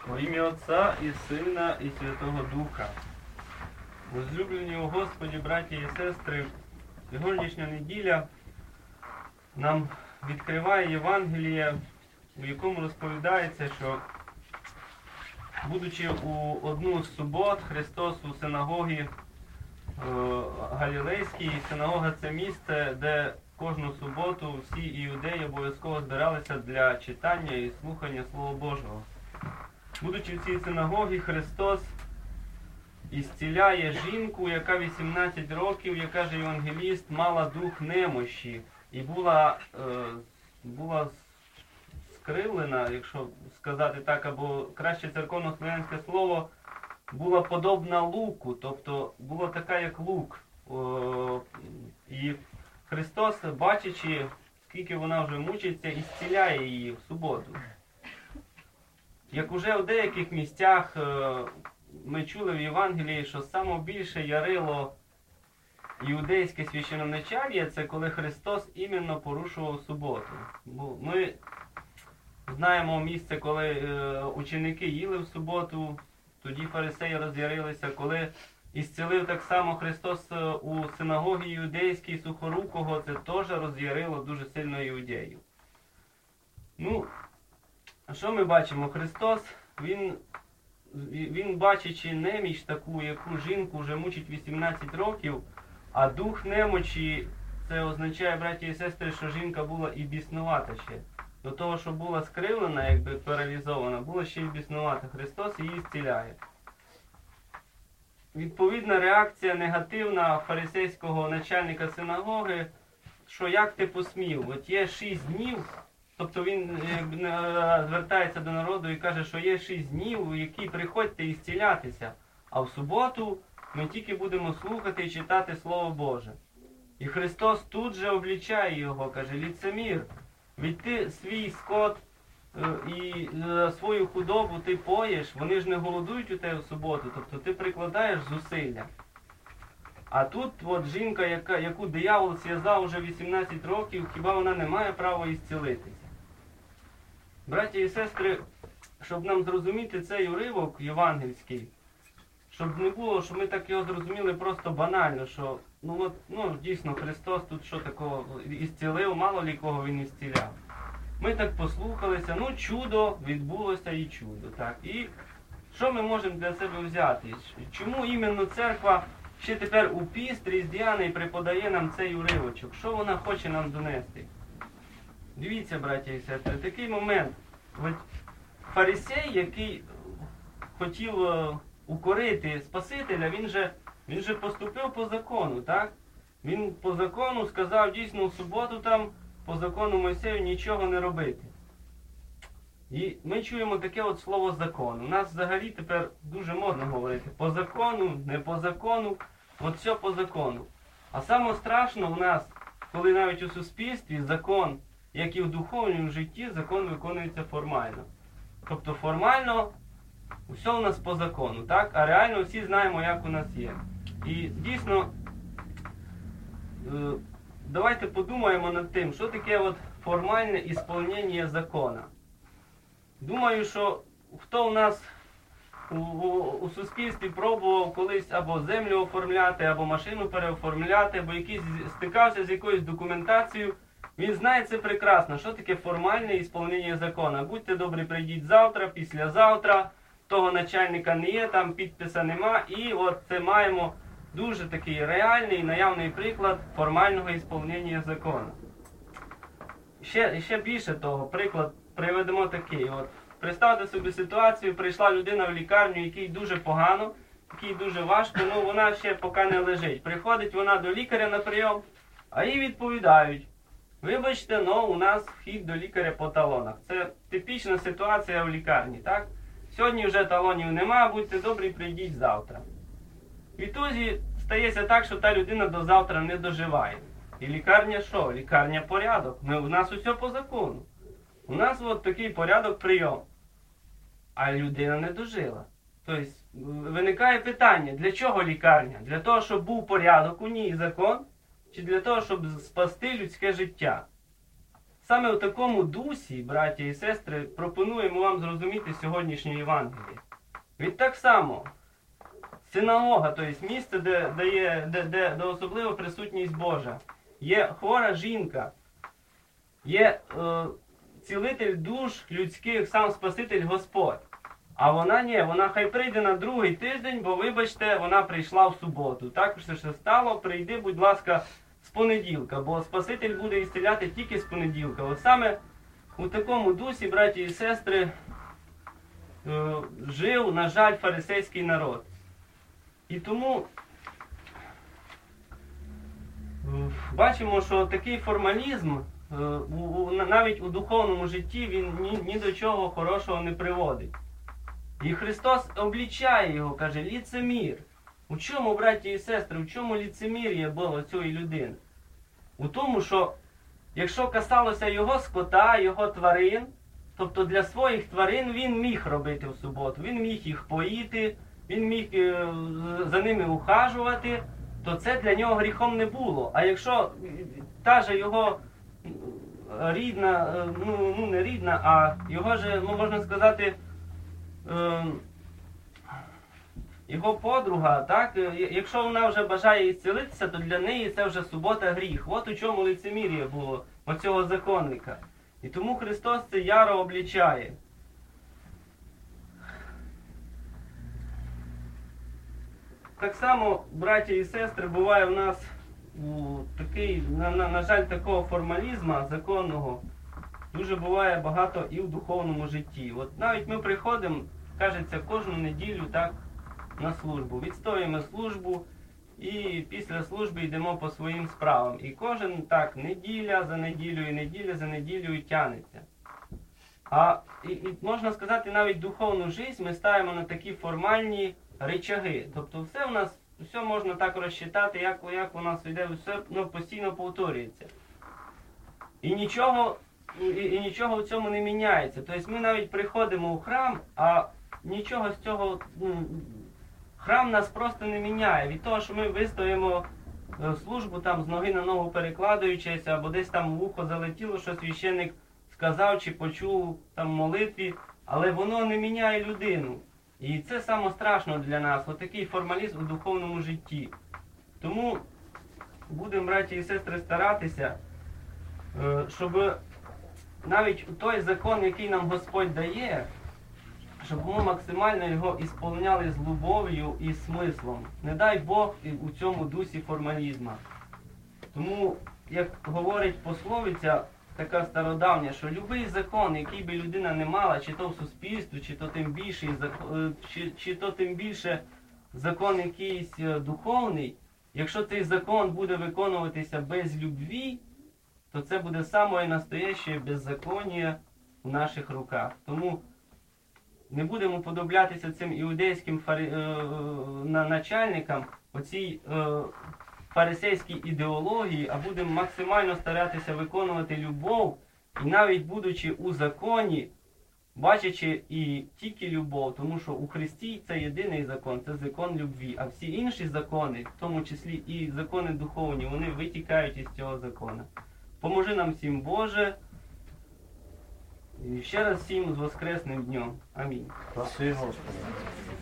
Во ім'я Отця і Сина, і Святого Духа. Возлюблені у Господі, браті і сестри, сьогоднішня неділя нам відкриває Євангеліє, у якому розповідається, що, будучи у одну з субот, Христос у синагогі Галілейській, синагога – це місце, де кожну суботу всі іудеї обов'язково збиралися для читання і слухання Слова Божого. Будучи в цій синагогі, Христос ісціляє жінку, яка 18 років, як каже євангеліст, мала дух немощі і була скривлена, якщо сказати так, або краще церковно-слов'янське слово, була подобна луку, тобто була така, як лук. І Христос, бачачи, скільки вона вже мучиться, ісціляє її в суботу. Як уже в деяких місцях ми чули в Євангелії, що саме більше ярило іудейське священноначаліє, це коли Христос іменно порушував суботу. Бо ми знаємо місце, коли ученики їли в суботу, тоді фарисеї роз'ярилися, коли ісцілив так само Христос у синагогі іудейській Сухорукого, це теж роз'ярило дуже сильно іудеїв. Що ми бачимо? Христос, він бачачи неміч таку, яку жінку вже мучить 18 років, а дух немочі, це означає, браті і сестри, що жінка була і біснувата ще. До того, що була скривлена, якби паралізована, була ще й біснувата. Христос її зціляє. Відповідна реакція негативна фарисейського начальника синагоги, що як ти посмів? От є 6 днів, тобто він звертається до народу і каже, що є 6 днів, у які приходьте і зцілятися, а в суботу ми тільки будемо слухати і читати Слово Боже. І Христос тут же облічає його, каже, ліцемір, ведь ти свій скот і свою худобу ти поїш, вони ж не голодують у тебе в суботу, тобто ти прикладаєш зусилля. А тут от жінка, яку диявол зв'язав уже 18 років, хіба вона не має права ісцілитися? Браті і сестри, щоб нам зрозуміти цей уривок євангельський, щоб не було, що ми так його зрозуміли просто банально, що дійсно Христос тут що такого ісцілив, мало лі кого він ісціляв. Ми так послухалися, чудо, відбулося і чудо. Так? І що ми можемо для себе взяти? Чому іменно церква ще тепер у піст різдвяний преподає нам цей уривочок? Що вона хоче нам донести? Дивіться, браті і сестри, такий момент. Фарисей, який хотів укорити Спасителя, він же поступив по закону, так? Він по закону сказав, дійсно, в суботу там, по закону Мойсею нічого не робити. І ми чуємо таке от слово «закон». У нас взагалі тепер дуже модно говорити по закону, не по закону, от все по закону. А саме страшно у нас, коли навіть у суспільстві закон, як і в духовному житті, закон виконується формально. Тобто формально все у нас по закону, так? А реально всі знаємо, як у нас є. І дійсно, давайте подумаємо над тим, що таке от формальне ісполнення закону. Думаю, що хто у нас у суспільстві пробував колись або землю оформляти, або машину переоформляти, або стикався з якоюсь документацією, він знає це прекрасно, що таке формальне ісполнення закону. Будьте добрі, прийдіть завтра, післязавтра, того начальника не є, там підписа нема, і от це маємо дуже такий реальний, наявний приклад формального ісполнення закону. Ще більше того, приклад приведемо такий. От, представте собі ситуацію, прийшла людина в лікарню, якій дуже погано, якій дуже важко, вона ще поки не лежить. Приходить вона до лікаря на прийом, а їй відповідають: вибачте, у нас вхід до лікаря по талонах. Це типічна ситуація в лікарні, так? Сьогодні вже талонів нема, будьте добрі, прийдіть завтра. Відтоді стається так, що та людина до завтра не доживає. І лікарня що? Лікарня порядок. У нас усе по закону. У нас от такий порядок прийом. А людина не дожила. Тобто виникає питання, для чого лікарня? Для того, щоб був порядок у ній і закон? Чи для того, щоб спасти людське життя? саме у такому дусі, браті і сестри, пропонуємо вам зрозуміти сьогоднішнє Євангеліє. Від так само, синагога, тобто місце, де особлива присутність Божа, є хвора жінка, є цілитель душ людських, сам Спаситель Господь. А вона ні, вона хай прийде на другий тиждень, бо, вибачте, вона прийшла в суботу. Також це ще стало, прийди, будь ласка, з понеділка, бо Спаситель буде ісціляти тільки з понеділка. От саме у такому дусі, браті і сестри, жив, на жаль, фарисейський народ. І тому бачимо, що такий формалізм навіть у духовному житті він ні до чого хорошого не приводить. І Христос облічає його, каже, ліцемір. У чому, браті і сестри, у чому ліцемір'я було цієї людини? У тому, що якщо касалося його скота, його тварин, тобто для своїх тварин він міг робити в суботу, він міг їх поїти, він міг за ними ухажувати, то це для нього гріхом не було. А якщо та же його рідна, ну не рідна, а його же, можна сказати, його подруга, так, якщо вона вже бажає ісцілитися, то для неї це вже субота гріх. От у чому лицемір'я було оцього законника. І тому Христос це яро облічає. Так само, браті і сестри, буває в нас такий, на жаль, такого формалізму законного дуже буває багато і в духовному житті. От навіть ми приходимо, кажеться, кожну неділю так на службу. Відстоїмо службу і після служби йдемо по своїм справам. І кожен так неділя за неділею, неділя за неділею тянеться. І можна сказати, навіть духовну життя ми ставимо на такі формальні речаги. Тобто все у нас, все можна так розчитати, як у нас йде, все постійно повторюється. І нічого в цьому не міняється. Тобто ми навіть приходимо у храм, а нічого з цього, храм нас просто не міняє. Від того, що ми вистоїмо службу там з ноги на ногу перекладаючись, або десь там в ухо залетіло, що священник сказав чи почув там в молитві, але воно не міняє людину. І це саме страшно для нас, отакий формалізм у духовному житті. Тому будемо, браті і сестри, старатися, щоб навіть той закон, який нам Господь дає, щоб ми максимально його ісполняли з любов'ю і смислом. Не дай Бог у цьому дусі формалізму. Тому, як говорить пословиця, така стародавня, що будь-який закон, який би людина не мала, чи то в суспільстві, чи то тим більше закон якийсь духовний, якщо цей закон буде виконуватися без любві, то це буде саме настояще беззаконня у наших руках. Тому не будемо подоблятися цим іудейським начальникам, оцій фарисейській ідеології, а будемо максимально старатися виконувати любов, і навіть будучи у законі, бачачи і тільки любов, тому що у Христі це єдиний закон, це закон любві, а всі інші закони, в тому числі і закони духовні, вони витікають із цього закону. Поможи нам всім, Боже, і ще раз всім з Воскресним днем. Амінь. Спасибі, Господи.